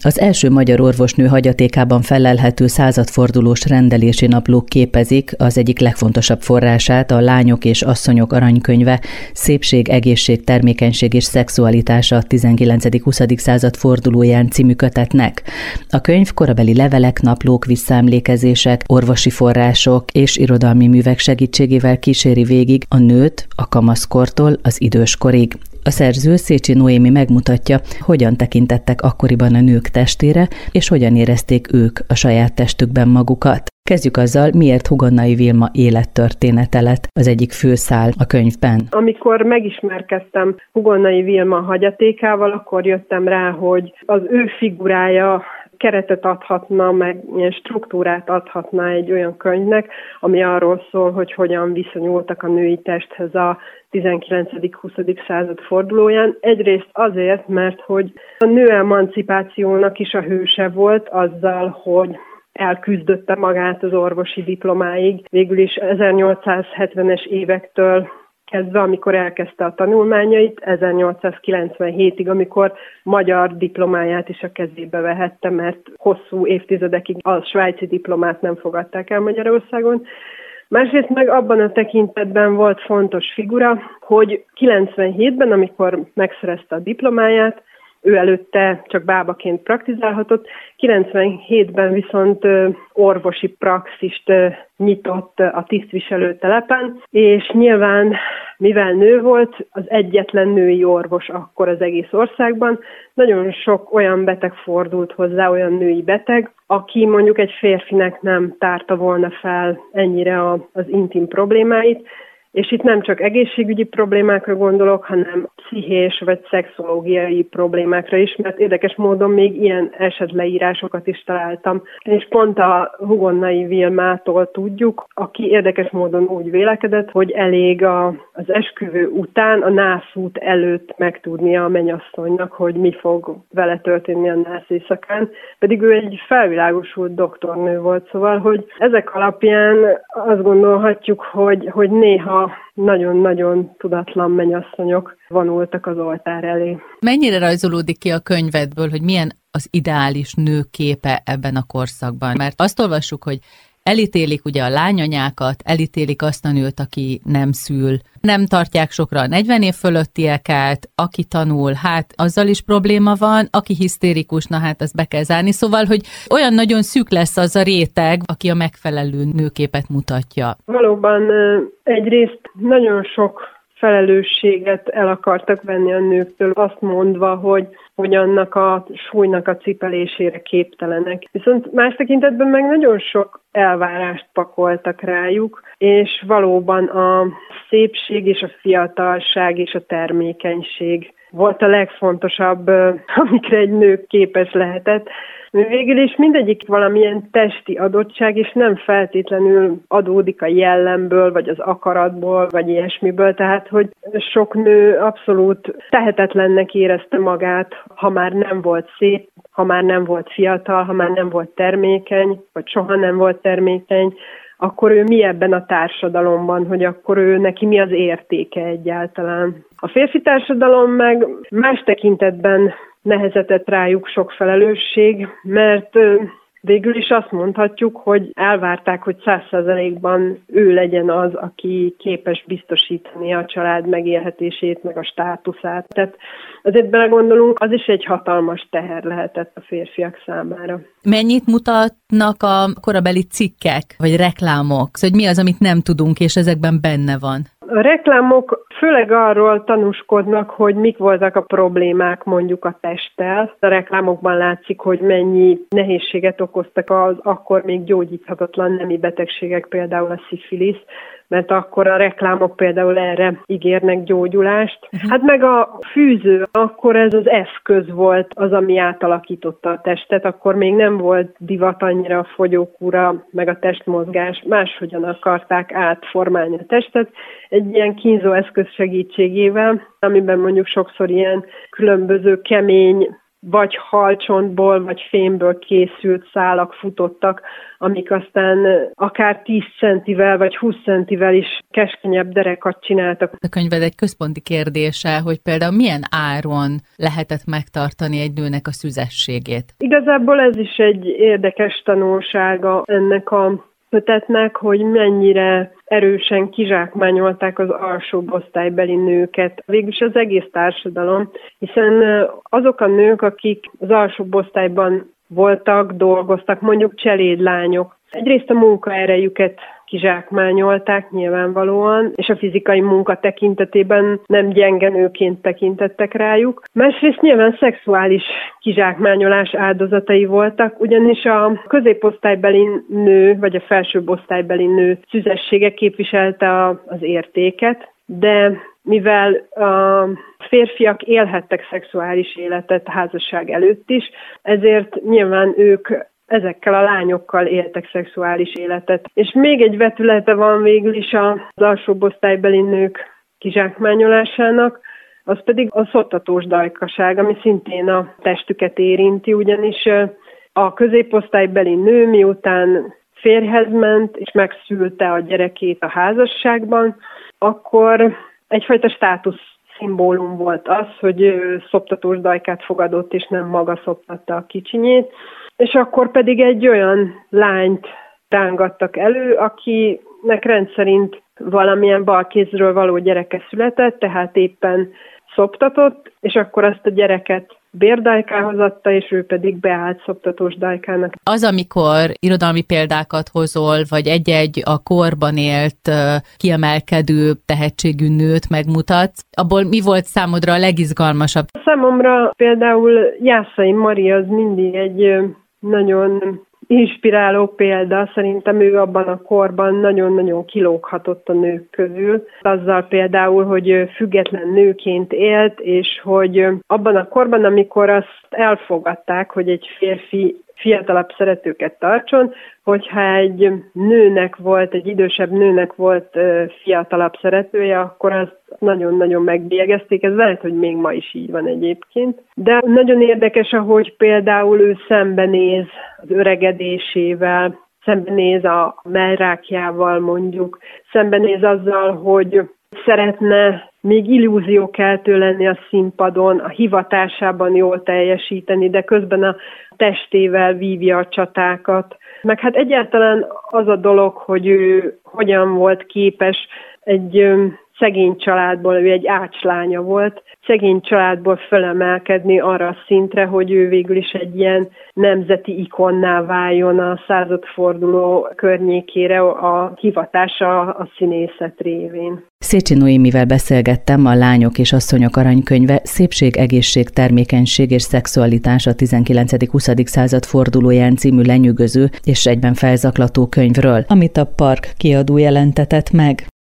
Az első magyar orvosnő hagyatékában fellelhető századfordulós rendelési naplók képezik az egyik legfontosabb forrását, a Lányok és asszonyok aranykönyve, Szépség, egészség, termékenység és szexualitása a 19.-20. század fordulóján című kötetnek. A könyv korabeli levelek, naplók, visszaemlékezések, orvosi források és irodalmi művek segítségével kíséri végig a nőt a kamaszkortól az időskorig. A szerző, Szécsi Noémi megmutatja, hogyan tekintettek akkoriban a nők testére, és hogyan érezték ők a saját testükben magukat. Kezdjük azzal, miért Hugonnai Vilma élettörténete lett az egyik főszál a könyvben. Amikor megismerkedtem Hugonnai Vilma hagyatékával, akkor jöttem rá, hogy az ő figurája keretet adhatna, meg ilyen struktúrát adhatna egy olyan könyvnek, ami arról szól, hogy hogyan viszonyultak a női testhez a 19.-20. század fordulóján. Egyrészt azért, mert hogy a nő emancipációnak is a hőse volt azzal, hogy elküzdötte magát az orvosi diplomáig. Végül is 1870-es évektől kezdve, amikor elkezdte a tanulmányait, 1897-ig, amikor magyar diplomáját is a kezébe vehette, mert hosszú évtizedekig a svájci diplomát nem fogadták el Magyarországon. Másrészt meg abban a tekintetben volt fontos figura, hogy 97-ben, amikor megszerezte a diplomáját, ő előtte csak bábaként praktizálhatott, 97-ben viszont orvosi praxist nyitott a tisztviselőtelepen, és nyilván, mivel nő volt, az egyetlen női orvos akkor az egész országban, nagyon sok olyan beteg fordult hozzá, olyan női beteg, aki mondjuk egy férfinek nem tárta volna fel ennyire az intim problémáit, és itt nem csak egészségügyi problémákra gondolok, hanem pszichés vagy szexológiai problémákra is, mert érdekes módon még ilyen esetleírásokat is találtam. És pont a Hugonnai Vilmától tudjuk, aki érdekes módon úgy vélekedett, hogy elég az esküvő után, a nászút előtt megtudnia a mennyasszonynak, hogy mi fog vele történni a nász éjszakán, pedig ő egy felvilágosult doktornő volt, szóval, hogy ezek alapján azt gondolhatjuk, hogy néha nagyon-nagyon tudatlan mennyasszonyok vonultak az oltár elé. Mennyire rajzolódik ki a könyvedből, hogy milyen az ideális nő képe ebben a korszakban? Mert azt olvassuk, hogy elítélik ugye a lányanyákat, elítélik azt a nőt, aki nem szül, nem tartják sokra a 40 év fölöttieket, aki tanul, hát azzal is probléma van, aki hisztérikus, na hát azt be kell zárni, szóval, hogy olyan nagyon szűk lesz az a réteg, aki a megfelelő nőképet mutatja. Valóban egyrészt nagyon sok felelősséget el akartak venni a nőktől, azt mondva, hogy annak a súlynak a cipelésére képtelenek. Viszont más tekintetben meg nagyon sok elvárást pakoltak rájuk, és valóban a szépség és a fiatalság és a termékenység volt a legfontosabb, amikre egy nő képes lehetett. Végül is mindegyik valamilyen testi adottság, és nem feltétlenül adódik a jellemből, vagy az akaratból, vagy ilyesmiből. Tehát, hogy sok nő abszolút tehetetlennek érezte magát, ha már nem volt szép, ha már nem volt fiatal, ha már nem volt termékeny, vagy soha nem volt termékeny, akkor ő mi ebben a társadalomban, hogy akkor ő neki mi az értéke egyáltalán. A férfi társadalom meg más tekintetben nehezetett rájuk sok felelősség, mert végül is azt mondhatjuk, hogy elvárták, hogy 100%-ban ő legyen az, aki képes biztosítani a család megélhetését, meg a státuszát. Tehát azért belegondolunk, az is egy hatalmas teher lehetett a férfiak számára. Mennyit mutatnak a korabeli cikkek, vagy reklámok? Hogy mi az, amit nem tudunk, és ezekben benne van? A reklámok főleg arról tanúskodnak, hogy mik voltak a problémák mondjuk a testtel. A reklámokban látszik, hogy mennyi nehézséget okoztak az akkor még gyógyíthatatlan nemi betegségek, például a szifilisz, mert akkor a reklámok például erre ígérnek gyógyulást. Hát meg a fűző, akkor ez az eszköz volt az, ami átalakította a testet, akkor még nem volt divat annyira a fogyókúra, meg a testmozgás, máshogyan akarták átformálni a testet, egy ilyen kínzó eszköz segítségével, amiben mondjuk sokszor ilyen különböző kemény vagy halcsontból, vagy fémből készült szálak futottak, amik aztán akár 10 centivel, vagy 20 centivel is keskenyebb derekat csináltak. A könyved egy központi kérdése, hogy például milyen áron lehetett megtartani egy nőnek a szüzességét? Igazából ez is egy érdekes tanulsága ennek a kötetnek, hogy mennyire erősen kizsákmányolták az alsóbb osztálybeli nőket. Végülis az egész társadalom, hiszen azok a nők, akik az alsóbb osztályban voltak, dolgoztak, mondjuk cselédlányok, egyrészt a munkaerejüket kizsákmányolták nyilvánvalóan, és a fizikai munka tekintetében nem gyenge nőként tekintettek rájuk. Másrészt nyilván szexuális kizsákmányolás áldozatai voltak, ugyanis a középosztálybeli nő, vagy a felsőbb osztálybeli nő szüzessége képviselte az értéket, de mivel a férfiak élhettek szexuális életet házasság előtt is, ezért nyilván ők ezekkel a lányokkal éltek szexuális életet. És még egy vetülete van végül is az alsóbb osztálybeli nők kizsákmányolásának, az pedig a szoptatós dajkaság, ami szintén a testüket érinti, ugyanis a középosztálybeli nő miután férjhez ment és megszülte a gyerekét a házasságban, akkor egyfajta státusz szimbólum volt az, hogy szoptatós dajkát fogadott, és nem maga szoptatta a kicsinyét. És akkor pedig egy olyan lányt rángattak elő, akinek rendszerint valamilyen balkézről való gyereke született, tehát éppen szoptatott, és akkor azt a gyereket bérdajkához adta, és ő pedig beállt szoptatós dajkának. Az, amikor irodalmi példákat hozol, vagy egy-egy a korban élt kiemelkedő tehetségű nőt megmutatsz, abból mi volt számodra a legizgalmasabb? Számomra például Jászai Mari az mindig egy nagyon inspiráló példa. Szerintem ő abban a korban nagyon-nagyon kilóghatott a nők közül. Azzal például, hogy független nőként élt, és hogy abban a korban, amikor azt elfogadták, hogy egy férfi fiatalabb szeretőket tartson, hogyha egy nőnek volt, egy idősebb nőnek volt fiatalabb szeretője, akkor azt nagyon-nagyon megbélyegezték. Ez lehet, hogy még ma is így van egyébként. De nagyon érdekes, ahogy például ő szembenéz az öregedésével, szembenéz a mellrákjával mondjuk, szembenéz azzal, hogy szeretne még illúziókeltő lenni a színpadon, a hivatásában jól teljesíteni, de közben a testével vívja a csatákat. Meg hát egyáltalán az a dolog, hogy ő hogyan volt képes egy szegény családból, ő egy ácslánya volt, szegény családból fölemelkedni arra a szintre, hogy ő végül is egy ilyen nemzeti ikonná váljon a századforduló környékére a hivatása a színészet révén. Szécsi Noémivel beszélgettem, a Lányok és asszonyok aranykönyve Szépség, egészség, termékenység és szexualitás a 19.-20. század fordulóján című lenyűgöző és egyben felzaklató könyvről, amit a Park kiadó jelentetett meg.